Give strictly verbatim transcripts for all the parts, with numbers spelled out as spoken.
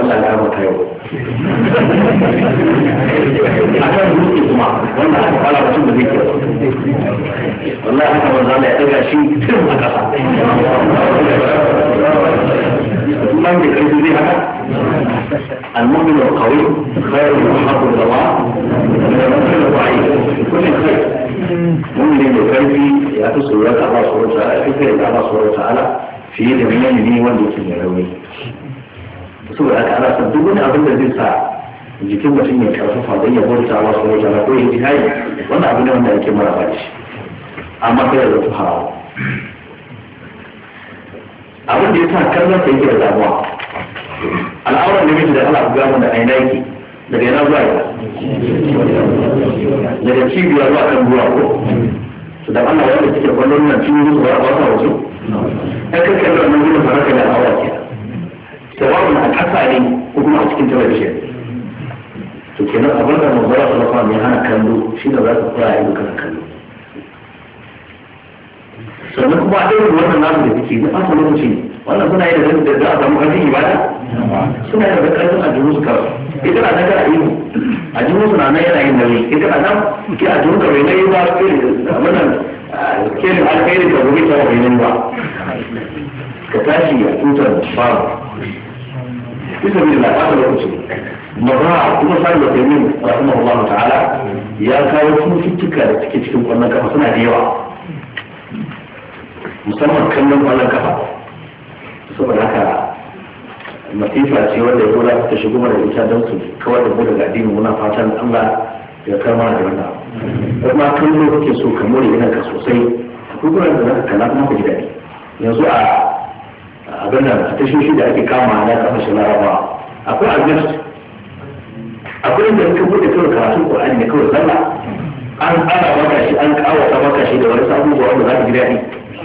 Allah ya maka yau akan dutse kuma wannan aka fara mutum da zai ke wallahi haka manzo Allah ya daga shi tun a kasa man da kai zai haka المؤمن القوي خير وحق الله من المؤمن الضعيف كل خير مؤمن القلبي يتصل لك الله سبحانه وتعالى في خير الله سبحانه وتعالى في يد من wanda yake mai rauni saboda haka ana son duk wani abin da zai sa jikin mutum ya karfafa don ya bauta Allah subhanahu wa ta'ala ko ya jihadi wannan abin ne wanda yake mara baci amma kai da zato harawa abin da ya sa kallon sa yake da damuwa al'auran da miji da Allah ku gamu da aina yake daga yana zuwa daga cibiya zuwa kan ruwa ko su da Allah wanda suke kwallon nan cikin zuwa ba sa wasu ai kai kallon wannan gudun faraka da al'aura ke sawa'un a ƙasa ne ko kuma a cikin talabijin to kenan abin da manzara sallallahu alaihi ya hana kallo shi da za ka fara yin kana kallo sannan kuma a ɗaya wannan namu da suke na fata lokaci wannan suna yi da za a samu ƙarfin ibada suna yi da ƙarfin a jihu su kawai ita na nan a yi a jihu su na nan yana yin nauyi ita na nan ke a jihu ka bai nauyi ba ke wannan kelin alkhairi ka gobe ta bai nauyi ba ka tashi a tutar babu bisa bin da fata lokaci maza kuma sani da taimin rahimahullahu ta'ala ya kawo cututtuka da suke cikin ƙwallon kafa suna da yawa musamman kallon ƙwallon kafa saboda haka masifa ce wanda ya zola ta shigo mana ita don su kawar da mu daga addini muna fatan Allah ya karma da wannan kuma kallo kake so ka more yana ka sosai akwai gurin da zaka kalla kuma ka ji daɗi yanzu a abin nan a tashoshi da ake kama na kasashen Larabawa akwai albert akwai inda ka bude kawai karatun Qur'ani ne kawai zalla an tsara maka shi an kawata maka shi da wani abubuwa wanda za ka ji daɗi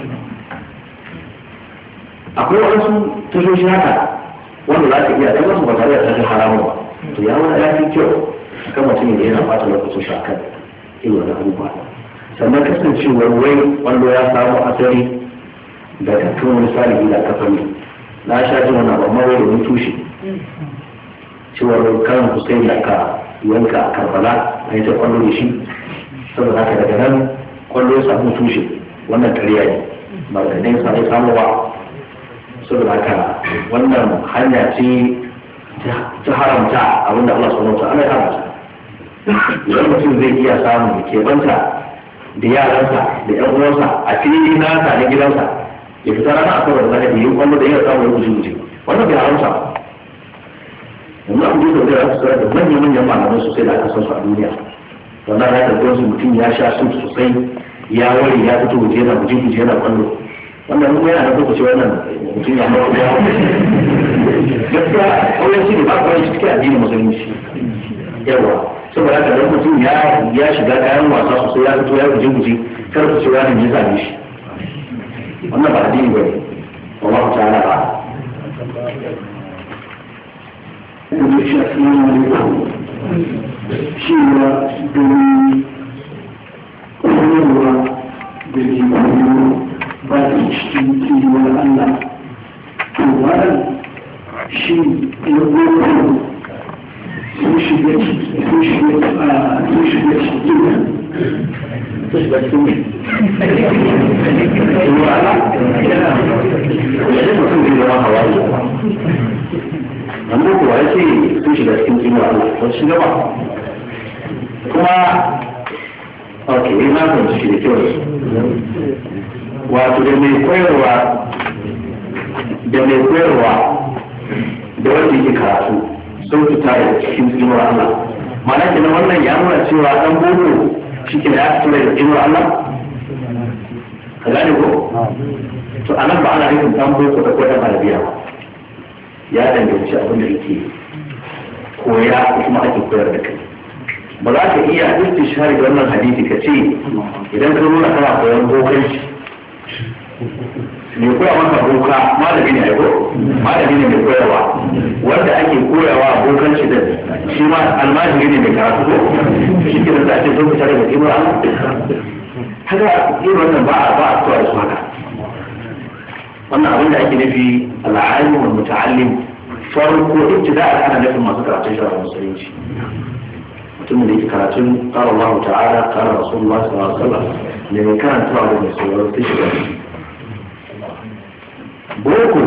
akwai wasu tashoshi haka wanda za ka iya ɗan wasu ba tare da tashin haramun ba to ya wani ya fi kyau kan mutum da yana fata lokacin shi akan irin wani abubuwa sannan kasancewar wai wanda ya samu asali daga kan wani salihi da aka fami na sha jin wani abu amma wai domin tushe cewar karin Hussein da aka yanka a Karbala a yi ta kwallo da shi saboda haka daga nan kwallo ya samu tushe wannan ƙarya ne ba da ne sa ya samu ba saboda haka wannan hanya ce ta haramta abinda Allah subhanahu wa ta'ala ya haramta idan mutum zai iya samu keɓanta da yaransa da ƴan uwansa a fili nasa na gidansa ya fita rana a kawai da zaka yi wanda da ya samu ya guje guje wannan bai haramta yanzu abu da zai rasu da manyan manyan malaman sosai da aka san su a duniya wannan ya tabbata su mutum ya sha su sosai ya ware ya fito guje yana guje guje yana kwallo wannan mun yana da lokaci wannan mutum ya hawa ya gaskiya kauyen shi ne ba kawai cikin addinin musulunci yawa saboda haka dan mutum ya ya shiga kayan wasa sosai ya fito ya guje guje kar ku ce wani ne zai shi wannan ba addini bane wallahu ta'ala ba shi ne domin koyarwa da jima'i ba da cikin kiwon Allah to wannan shi ya gobe sun shiga sun shiga sun shiga cikin sun shiga cikin wala yadda mutum zai zama hawaii amma kuwa ya ce sun shiga cikin kiwon Allah wani shiga ba kuma ok na fahimci shi da kyau wato da mai koyarwa da mai koyarwa da wanda yake karatu sun fita da cikin tsinuwar Allah mana kenan wannan ya nuna cewa dan boko shi ke da ya fito da tsinuwar Allah ka gane ko to anan ba ana nufin dan boko da koyar arabiya ya danganci abin da yake koya kuma ake koyar da kai ba za ka iya istishari da wannan hadisi ka ce idan ka nuna kana koyon bokanci mai koya maka boka malami ne aiko malami ne mai koyarwa wanda ake koyawa bokanci da shi ma almajiri ne mai karatu ko shi ke da ake zo fita daga kima haka irin wannan ba a ba a tuwa su haka wannan abin da ake nufi al'alim wal muta'allim farko ibtida ana nufin masu karatun shari'a musulunci mutumin da yake karatun qala Allah ta'ala qala Rasulullah sallallahu alaihi wasallam ne mai karantawa da mai sauraro sai shiga boko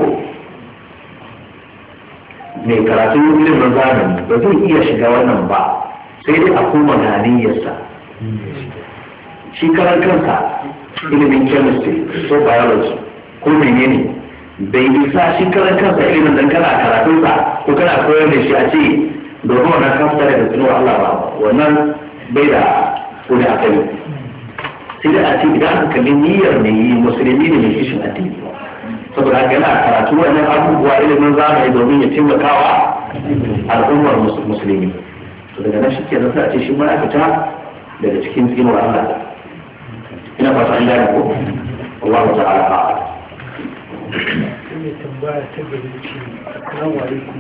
mai karatun ilimin zamani ba zai iya shiga wannan ba sai dai a koma ganiyarsa shi karan kansa ilimin chemistry ko biology ko menene bai isa shi karan kansa ilimin dan kana karatunsa ko kana koyar da shi a ce domin wannan kafta daga tsinuwa Allah ba wannan bai da kudi a kai sai da a ce idan aka kalli niyyar mai yi musulmi ne mai kishin addini saboda haka yana karatu wannan abubuwa ilimin zamani domin ya taimakawa al'ummar musulmi to daga nan shi ke nan sai a ce shi ma ya fita daga cikin tsinuwar Allah ina fata an gane ko Allah ta'ala a'ala ne tambaya ta gari ce assalamu alaikum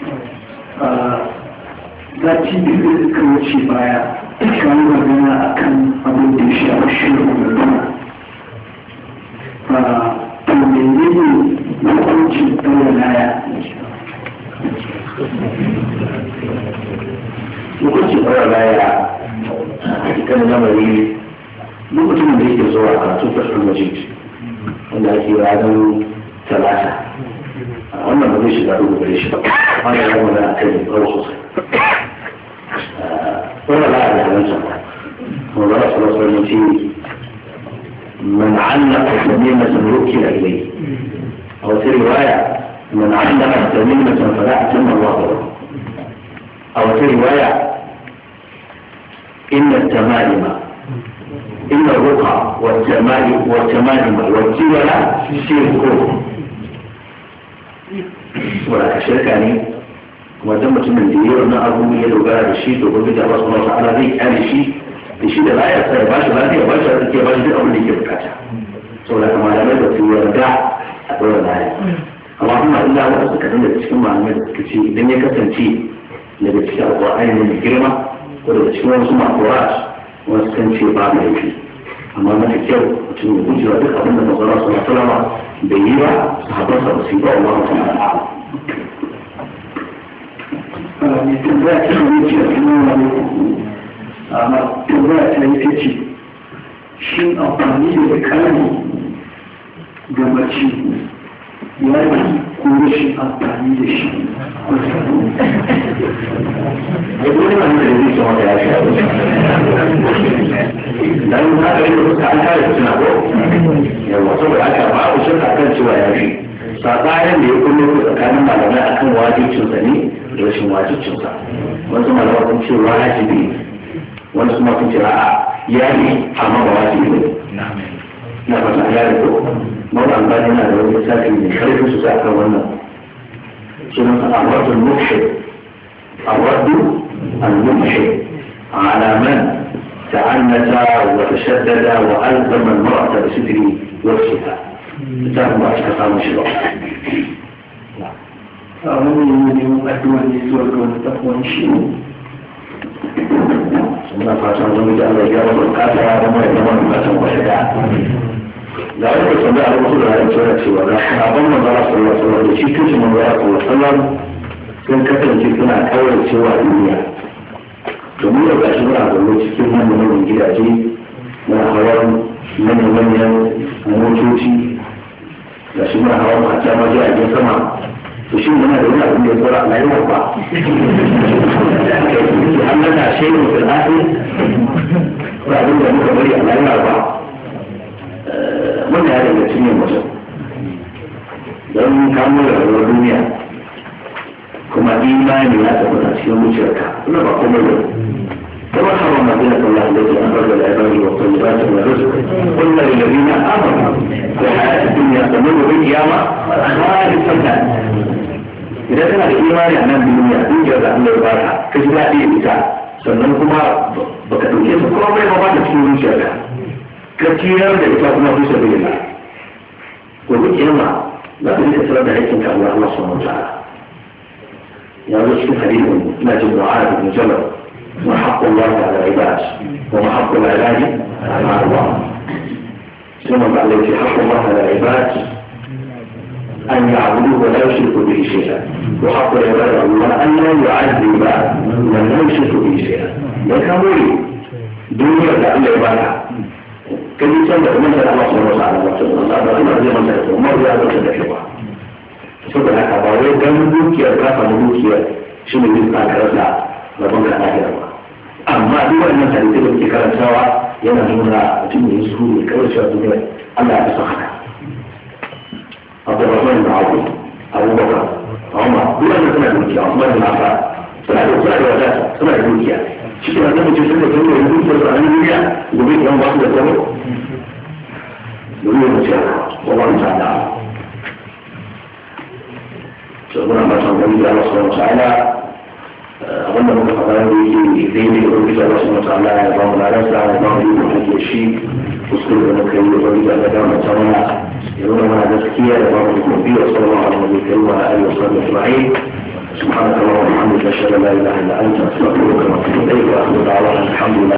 za ci biyu da suka wuce baya kan magana a kan abin da ya shafi shirin magana to mene ne hukuncin ɗaura laya hukuncin ɗaura laya a cikin lamari lokacin da yake zuwa a tufafin majid wanda ake ranar talata wannan ba zai shiga dubu gare shi ba wanda ya mana a kai tsaro sosai wanda ba a da halarta wanda ba su wasu wani ce man allaka tamimatan rukila ilayhi a wata riwaya man allaka tamimatan fala atamma Allah lahu a wata riwaya inna at-tamaima إن الرقى والتمائم والتمائم والتولى شرك ولا شرك يعني وتم تمنيه أن أبو يلقى الشيء وقلت الله سبحانه وتعالى ذيك هذا الشيء الشيء لا يصير باش لا يصير باش لا يصير باش أو اللي يبكته سولا كما لا يبغى يرجع ولا لا اللهم إلا وأسك أن تسمع عن كثير الدنيا كثنتي لبتشاء القرآن من الكلمة ولا تسمع سمع قراش wasu kan ce ba da yake amma mafi kyau mutum ya gujewa duk abin da mazara su masu lama da yi ba su haɓarsa ba su yi ba Allah mutum na a'a. mai tambaya ta yi ce a cikin wani amma tambaya ta yi ta ce shi amfani da kare ga mace ya yi ko rashin amfani da shi ya dole ma da zai ce maka ya shi abu dan haka ne kuka an kare suna ko yawa saboda haka ba ku shirka kan cewa ya shi sabanin da ya kullo tsakanin malamai akan wajibcinsa ne da rashin wajibcinsa wasu malamai sun ce wajibi wanda kuma sun ce a'a ya yi amma ba wajibi ne na fata ya da ko mawar albani yana da wani lissafi mai karfi su sa kan wannan sunan sa awadul mubshir awadul al-mubshir ala man ta'annata wa tashaddada wa alzama al-mar'ata bi sidri wajhiha ta ba shi samu shi ba a wani yin addu'a ne zuwa ga wani takwan shi muna fatan zama da Allah ya rabu kasa ya zama ya zama bukatan kwaya da da wani da sanda a wasu da ya tsara cewa da sabon manzara sallallahu alaihi wasallam da shi kanshi manzara sallallahu alaihi wasallam sun kasance suna kawai cewa duniya domin da gashi muna zaune cikin manyan gidaje na hawan manyan motoci da shi muna hawan hata ma jiragen sama to shi muna da wani abin da ya tsara a layuwar ba an nana shehu fil akhir ko abin da muka bari a layuwar ba wannan ya daga cikin mutum don kamo da rayuwar duniya kuma imani ya tabbata cikin zuciyarka ina ba kuma da كما حرم دينة الله التي أخرج العباد والطيبات من الرزق قلنا للذين آمنوا في الحياة الدنيا تمر بالقيامة خالصة إذا كان الإيمان أمام الدنيا يوجد أن يبارها كجلاء إيسا sannan kuma baka ɗauke su kuma bai ba da cikin zuciyarka ka ciyar da ita kuma bisa bai ba ko duk yamma za ka rika tsara da aikin ka Allah Allah subhanahu wa ta'ala ya zo cikin hadisin ina jin du'a ibn Jabal وحق الله على العباد وحق العباد على الله ثم بعد ذلك حق الله على العباد أن يعبدوه ولا يشركوا به شيئا وحق العباد الله أن لا يعذب من لا يشرك به شيئا يكمل دنيا لأن عبادها كان يسمى مثل الله سبحانه وتعالى الله أمر زي ما سألته ومر زي ما سألته saboda haka ba wai dan dukiyar ka samu dukiya shi ne zai ka rasa rabon ka lafiya ba amma duk wannan hadisi da ke karantawa yana nuna mutum ne su ne kawai cewa duniya Allah ya san haka Abdurrahman bin Auf Abu Bakar Umar duk wannan suna dukiya Umar bin Affan suna da suna da wadata suna da dukiya shi ke nan mutum sun da sun da dukiya su a nan duniya gobe idan ba su da tsaro duniya mu ce wallahu ta'ala سأقول ما سنقول الله سبحانه وتعالى أظن أنك فقال لي ذيني ورجل الله سبحانه وتعالى يضام لا نسع يضام لي وحكي الشيء وسكر أنك ورجل الله دام التمنى يقول ما نزكية يضام لكم فيه وصلى الله على النبي الكريم وعلى آله وصحبه أجمعين سبحانك اللهم وبحمدك أشهد أن لا إله إلا أنت أستغفرك وأتوب إليك وآخر دعوانا الحمد لله